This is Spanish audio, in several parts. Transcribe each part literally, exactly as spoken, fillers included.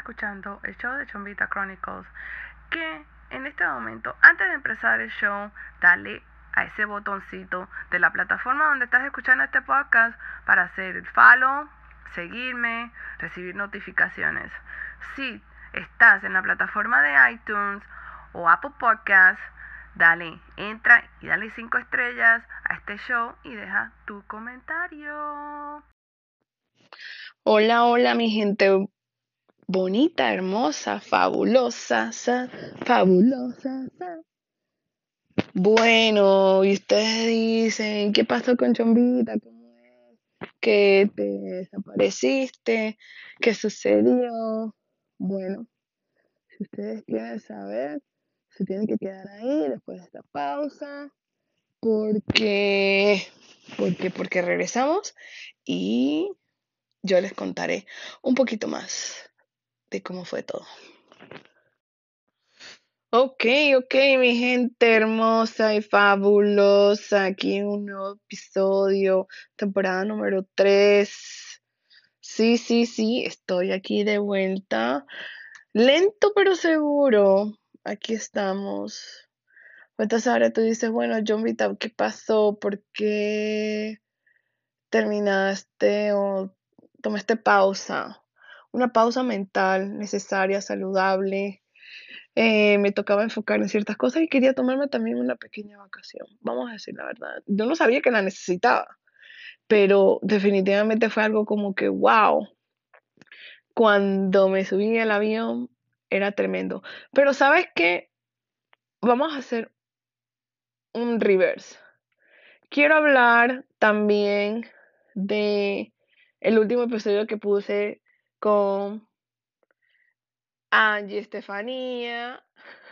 escuchando el show de Chombita Chronicles, que en este momento, antes de empezar el show, dale a ese botoncito de la plataforma donde estás escuchando este podcast para hacer el follow, seguirme, recibir notificaciones. Si estás en la plataforma de iTunes o Apple Podcasts, dale, entra y dale cinco estrellas a este show y deja tu comentario. Hola, hola, mi gente bonita, hermosa, fabulosa, sa, fabulosa, sa. Bueno, y ustedes dicen, ¿qué pasó con Chombita? ¿Cómo es? ¿Qué te desapareciste? ¿Qué sucedió? Bueno, si ustedes quieren saber, se tienen que quedar ahí después de esta pausa, porque, porque, porque regresamos y yo les contaré un poquito más de cómo fue todo. Ok, ok, mi gente hermosa y fabulosa, aquí en un nuevo episodio, temporada número tres. Sí, sí, sí, estoy aquí de vuelta. Lento pero seguro. Aquí estamos. Entonces ahora tú dices, bueno, John Vita, ¿qué pasó? ¿Por qué terminaste o tomaste pausa? Una pausa mental necesaria, saludable. Eh, me tocaba enfocar en ciertas cosas y quería tomarme también una pequeña vacación. Vamos a decir la verdad. Yo no sabía que la necesitaba, pero definitivamente fue algo como que, wow, cuando me subí al avión era tremendo. Pero ¿sabes qué? Vamos a hacer un reverse. Quiero hablar también de el último episodio que puse con Angie Estefanía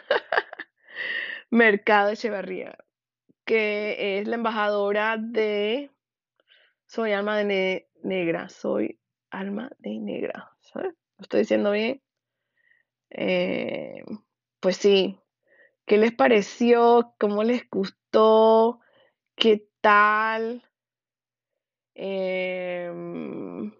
Mercado Echevarría, que es la embajadora de Soy Alma de ne- Negra, soy Alma de Negra, ¿sabes? ¿Lo estoy diciendo bien? Eh, pues sí, ¿qué les pareció? ¿Cómo les gustó? ¿Qué tal? Em,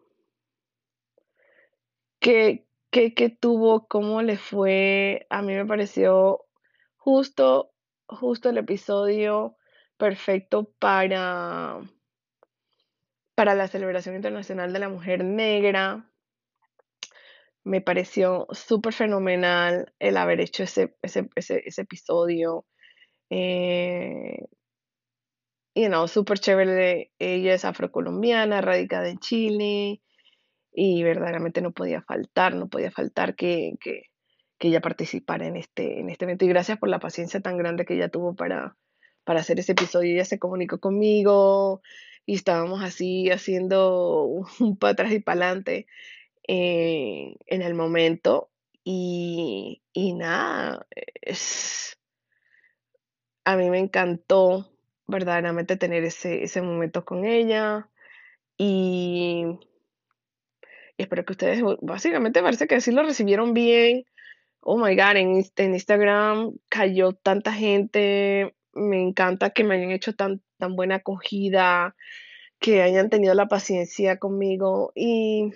¿qué, qué, qué tuvo? ¿Cómo le fue? A mí me pareció justo, justo el episodio perfecto para para la celebración internacional de la mujer negra. Me pareció súper fenomenal el haber hecho ese, ese, ese, ese episodio. Eh, you know, súper chévere. Ella es afrocolombiana, radicada en Chile y verdaderamente no podía faltar, no podía faltar que, que, que ella participara en este, en este evento. Y gracias por la paciencia tan grande que ella tuvo para, para hacer ese episodio. Ella se comunicó conmigo y estábamos así haciendo un para atrás y para adelante eh, en el momento. Y, y nada, es, a mí me encantó verdaderamente tener ese, ese momento con ella. Y, y espero que ustedes, básicamente parece que sí lo recibieron bien. Oh my God, en, Inst- en Instagram cayó tanta gente. Me encanta que me hayan hecho tan, tan buena acogida, que hayan tenido la paciencia conmigo. Y,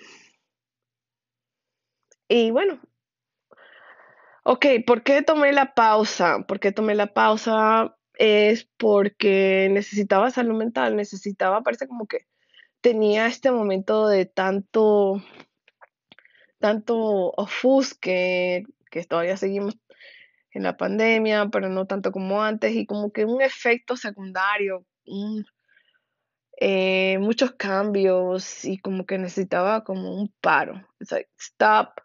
y bueno, ok, ¿por qué tomé la pausa? ¿Por qué tomé la pausa? Es porque necesitaba salud mental, necesitaba, parece como que tenía este momento de tanto, tanto ofusque, que todavía seguimos en la pandemia, pero no tanto como antes, y como que un efecto secundario, un- eh, muchos cambios, y como que necesitaba como un paro. It's like, stop.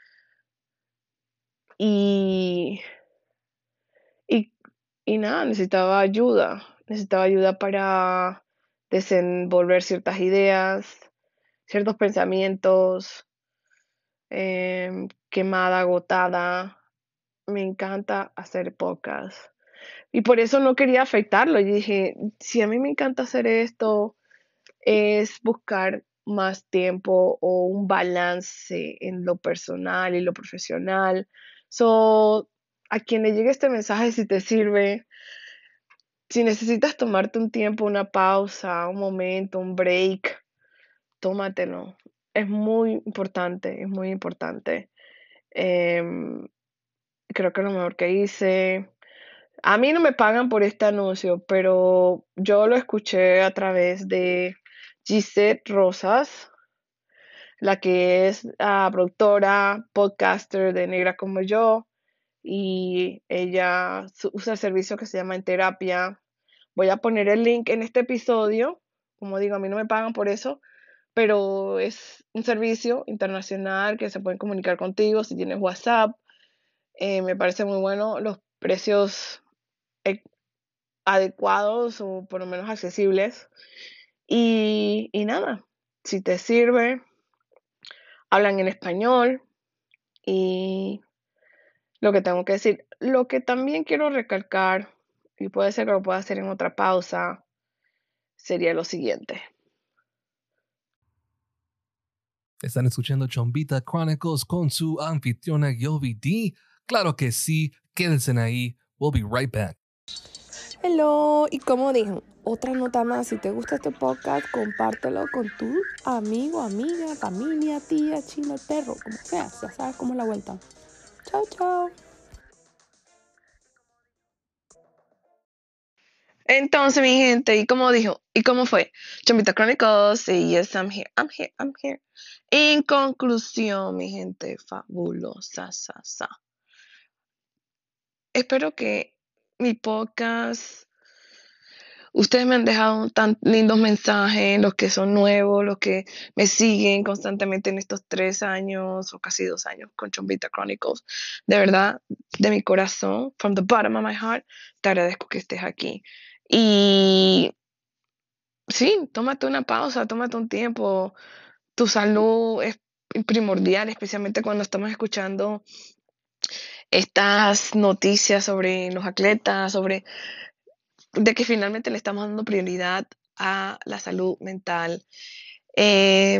Y, y, y nada, necesitaba ayuda. Necesitaba ayuda para desenvolver ciertas ideas, ciertos pensamientos, em, quemada, agotada. Me encanta hacer podcast. Y por eso no quería afectarlo. Y dije, si a mí me encanta hacer esto, es buscar más tiempo o un balance en lo personal y lo profesional. So, a quien le llegue este mensaje, si te sirve, si necesitas tomarte un tiempo, una pausa, un momento, un break, tómatelo. Es muy importante, es muy importante. Em, creo que es lo mejor que hice. A mí no me pagan por este anuncio, pero yo lo escuché a través de Gisette Rosas, la que es ah, productora, podcaster de Negra como yo, y ella su- usa el servicio que se llama En Terapia. Voy a poner el link en este episodio. Como digo, a mí no me pagan por eso, pero es un servicio internacional que se pueden comunicar contigo si tienes WhatsApp. Eh, me parece muy bueno. Los precios eh, adecuados o por lo menos accesibles. Y, y nada, si te sirve, hablan en español y lo que tengo que decir. Lo que también quiero recalcar, y puede ser que lo pueda hacer en otra pausa, sería lo siguiente. Están escuchando Chombita Chronicles con su anfitriona Yovi D. Claro que sí, quédense ahí. We'll be right back. Hello, y como dije, otra nota más, si te gusta este podcast, compártelo con tu amigo, amiga, familia, tía, chino, el perro, como sea, ya sabes cómo es la vuelta. Chao, chao. Entonces, mi gente, ¿y cómo dijo? ¿Y cómo fue? Chombita Chronicles, y yes, I'm here, I'm here, I'm here. En conclusión, mi gente, fabulosa, sa, sa. Espero que mi podcast, ustedes me han dejado tan lindos mensajes, los que son nuevos, los que me siguen constantemente en estos tres años o casi dos años con Chombita Chronicles. De verdad, de mi corazón, from the bottom of my heart, te agradezco que estés aquí. Y sí, tómate una pausa, tómate un tiempo. Tu salud es primordial, especialmente cuando estamos escuchando estas noticias sobre los atletas, sobre de que finalmente le estamos dando prioridad a la salud mental. Eh,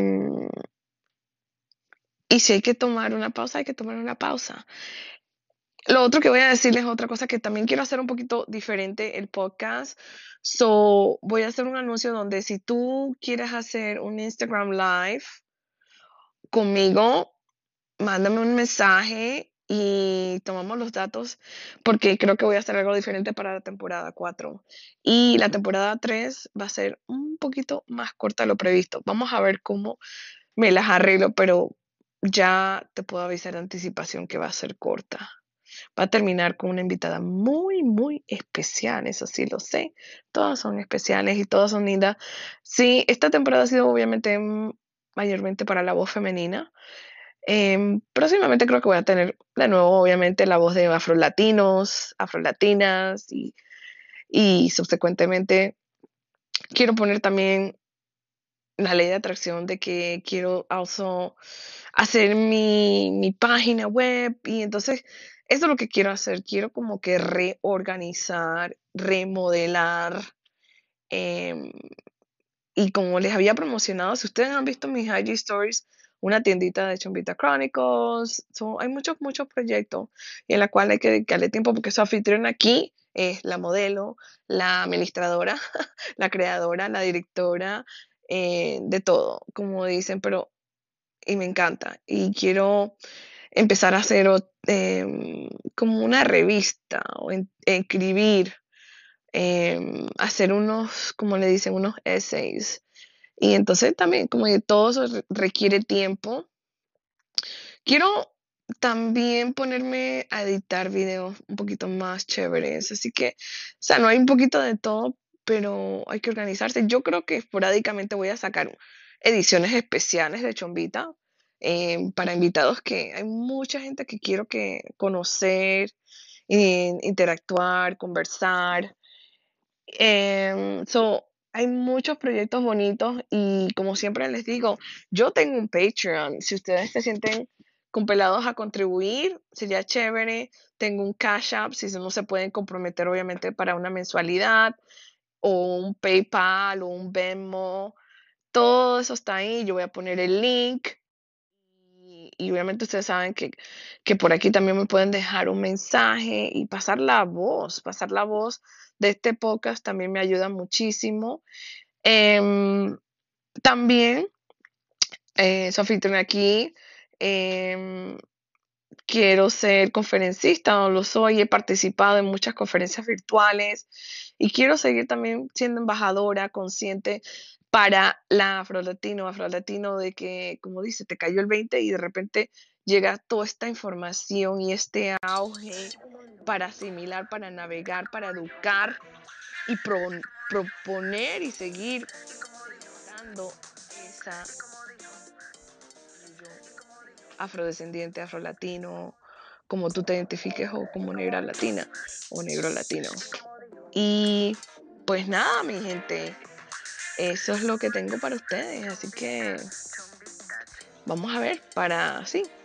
y si hay que tomar una pausa, hay que tomar una pausa. Lo otro que voy a decirles es otra cosa que también quiero hacer un poquito diferente el podcast. So, voy a hacer un anuncio donde si tú quieres hacer un Instagram Live conmigo, mándame un mensaje y tomamos los datos porque creo que voy a hacer algo diferente para la temporada cuatro. Y la temporada tres va a ser un poquito más corta de lo previsto. Vamos a ver cómo me las arreglo, pero ya te puedo avisar de anticipación que va a ser corta. Va a terminar con una invitada muy, muy especial, eso sí lo sé. Todas son especiales y todas son lindas. Sí, esta temporada ha sido obviamente mm, mayormente para la voz femenina. Em, próximamente creo que voy a tener de nuevo, obviamente, la voz de afrolatinos, afrolatinas y, y subsecuentemente quiero poner también la ley de atracción de que quiero also hacer mi, mi página web y entonces eso es lo que quiero hacer. Quiero como que reorganizar, remodelar. em, Y como les había promocionado, si ustedes han visto mis I G Stories, una tiendita de Chombita Chronicles, son, hay muchos, muchos proyectos en la cual hay que dedicarle tiempo porque su anfitriona aquí es la modelo, la administradora, la creadora, la directora, eh, de todo, como dicen, pero y me encanta. Y quiero empezar a hacer ot- em, como una revista o en- escribir, em, hacer unos, como le dicen, unos essays y entonces también, como que todo eso re- requiere tiempo. Quiero también ponerme a editar videos un poquito más chéveres. Así que, o sea, no hay un poquito de todo, pero hay que organizarse. Yo creo que esporádicamente voy a sacar ediciones especiales de Chombita eh, para invitados que hay mucha gente que quiero que conocer, eh, interactuar, conversar. Em, so, hay muchos proyectos bonitos y como siempre les digo, yo tengo un Patreon. Si ustedes se sienten compelados a contribuir, sería chévere. Tengo un Cash App, si no se pueden comprometer obviamente para una mensualidad o un PayPal o un Venmo. Todo eso está ahí. Yo voy a poner el link. Y, y obviamente ustedes saben que, que por aquí también me pueden dejar un mensaje y pasar la voz, pasar la voz de este podcast también me ayuda muchísimo. Em, también, eh, su anfitriona aquí, em, quiero ser conferencista, no lo soy, he participado en muchas conferencias virtuales y quiero seguir también siendo embajadora consciente para la afrolatino, afrolatino de que, como dice, te cayó el veinte y de repente llega toda esta información y este auge para asimilar, para navegar, para educar y pro- proponer y seguir dando esa afrodescendiente, afrolatino, como tú te identifiques o como negra latina o negro latino. Y pues nada, mi gente, eso es lo que tengo para ustedes, así que vamos a ver para, sí,